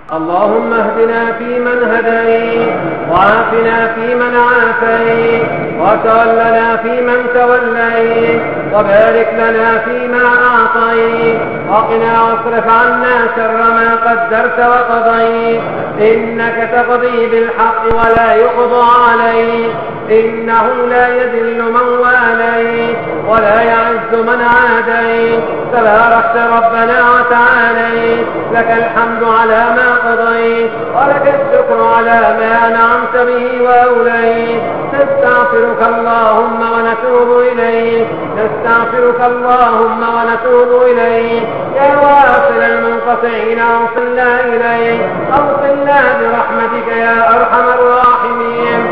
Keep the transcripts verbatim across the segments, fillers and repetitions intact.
اللهم اهدنا فيمن هديت، وعافنا فيمن عافيت، وتولنا فيمن توليت، وبارك لنا فيما أعطيت، وقنا واصرف عنا شر ما قدرت وقضيت، إنك تقضي بالحق ولا يقضى عليك، إنه لا يذل من واليت ولا يعز من عاديت، تباركت ربنا وتعاليت، لك الحمد على ما قضيت، ولك الشكر على ما أنعمت به وأوليت. نستغفرك اللهم ونتوب إليك، نستغفرك اللهم ونتوب إليك، يا واصل المنقطعين أوصلنا إليك، أوصلنا برحمتك يا أرحم الراحمين.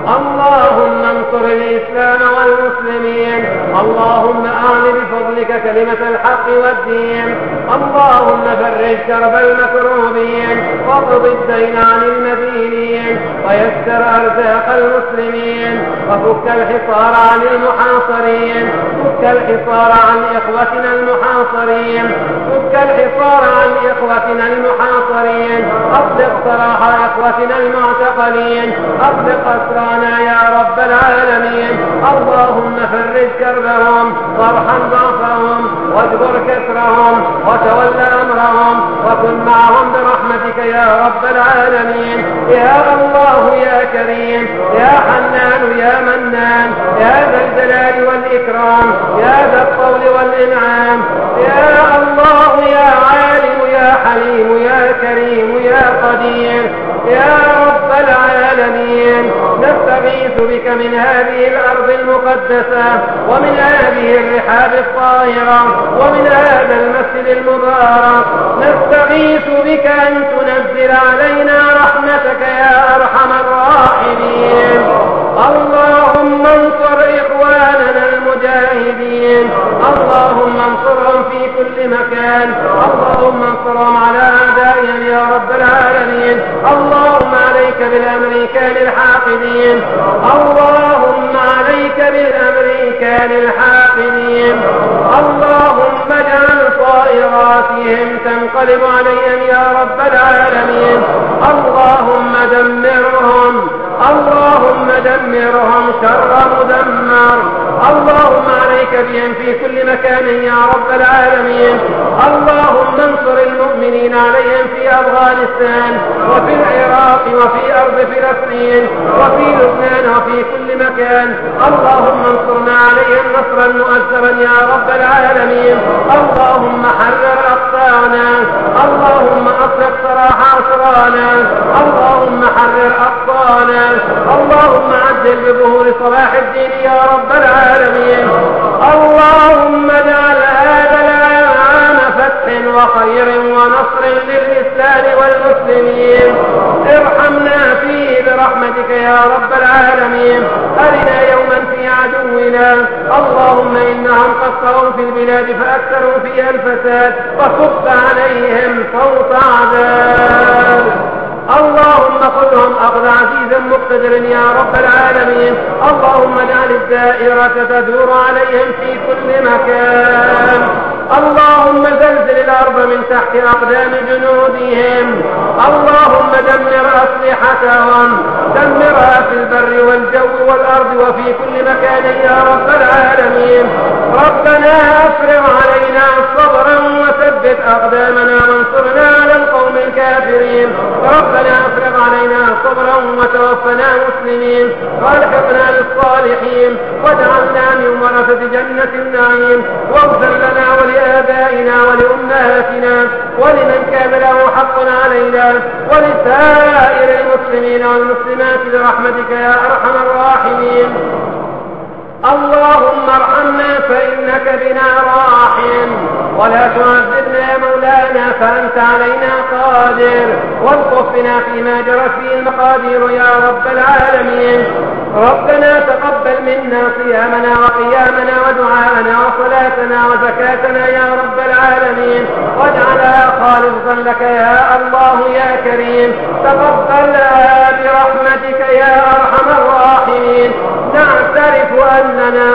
اللهم انصر الإسلام والمسلمين، اللهم أعل بفضلك كلمة الحق والدين، اللهم فرج كرب المكروبين، واقض الدين عن المدينين، ويسر أرزاق المسلمين، وفك الحصار عن المحاصرين، فك الحصار عن إخوتنا المحاصرين، فك الحصار عن إخوتنا المحاصرين، أطلق سراح إخوتنا المعتقلين، أطلق أسرانا يا رب العالمين. اللهم فرج كربهم، وارحم ضعفهم، واجبر كسرهم، وتول أمرهم، وكن معهم برحمتك يا رب العالمين. يا الله يا كريم، يا حنان يا منان، يا ذا الجلال والإكرام، يا ذا الطول والإنعام، يا الله يا عالم يا حليم يا كريم يا قدير، يا رب العالمين. نستغيث بك من هذه الأرض المقدسة، ومن هذه الرحاب الطاهرة، ومن هذا المسجد المبارك، نستغيث بك أن تنزل علينا رحمتك يا أرحم الراحمين. اللهم انصر إخواننا المجاهدين، اللهم انصرهم في كل مكان، اللهم انصرهم على أعدائهم يا رب العالمين. اللهم عليك بالأمريكان الحاقدين، اللهم عليك بالأمريكان الحاقدين، اللهم اجعل طائراتهم تنقلب عليهم يا رب العالمين. اللهم دمرهم، اللهم دمرهم شر مدمر، اللهم عليك بهم في كل مكان يا رب العالمين. اللهم انصر المؤمنين عليهم في أفغانستان، وفي العراق، وفي أرض فلسطين، وفي لبنان، وفي كل مكان. اللهم انصرنا عليهم نصرا مؤثرا يا رب العالمين. اللهم حرر أقطاعنا، اللهم أطلق سراح أسرانا، اللهم حرر أقطاعنا، اللهم عجل بظهور صلاح الدين يا رب العالمين. اللهم اجعل هذا العام فتح وخير ونصر للإسلام والمسلمين. ارحمنا فيه برحمتك يا رب العالمين. أرنا يوما في عدونا، اللهم إنهم قصروا في البلاد فأكثروا فيها الفساد، وكف عليهم صوت عذاب. اللهم خذهم أخذ عزيز مقتدر يا رب العالمين. اللهم اجعل الدائرة تدور عليهم في كل مكان. اللهم زلزل الأرض من تحت أقدام جنودهم. اللهم دمر أسلحتهم، دمرها في البر والجو والأرض وفي كل مكان يا رب العالمين. ربنا أفرغ علينا صبرا وثبت أقدامنا وانصرنا على القوم الكافرين. ربنا أفرغ علينا صبرا وتوفنا مسلمين، والحقنا بالصالحين، واجعلنا من ورثة جنة النعيم. واغفر لنا ولآبائنا ولأمهاتنا ولمن كان له حق علينا ولسائر المسلمين والمسلمات برحمتك يا أرحم الراحمين. اللهم ارحمنا فإنك بنا راحم، ولا تعذبنا يا مولانا فأنت علينا قادر، والطف بنا فيما جرت فيه المقادير يا رب العالمين. ربنا تقبل منا صيامنا وقيامنا ودعاءنا وصلاتنا وزكاتنا يا رب العالمين، واجعلها خالصا لك يا الله يا كريم. تقبلها برحمتك يا أرحم الراحمين. نعترف أننا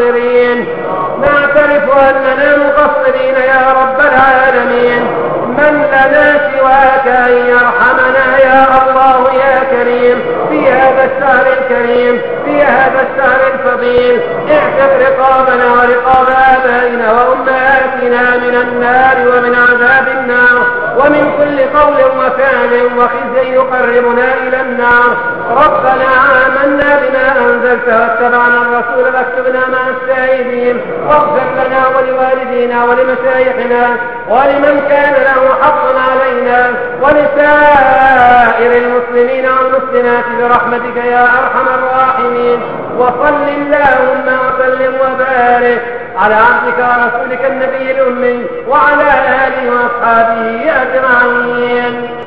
مقصرين، نعترف أننا مقصرين يا رب العالمين. من من لنا سواك أن يرحمنا يا الله يا كريم في هذا الشهر الكريم في هذا الشهر الفضيل. اعتق رقابنا ورقاب آبائنا وأمهاتنا من النار ومن عذاب النار ومن كل قول وفعل وخزي يقربنا إلى النار. ربنا آمنا بما أنزلت واتبعنا الرسول فاكتبنا مع الشاهدين. واغفر لنا ولوالدينا ولمشايخنا ولمن كان له حق علينا ولسائر المسلمين والمسلمات برحمتك يا أرحم الراحمين. وصل اللهم وسلم وبارك على عبدك ورسولك النبي الأمي وعلى آله وأصحابه أجمعين.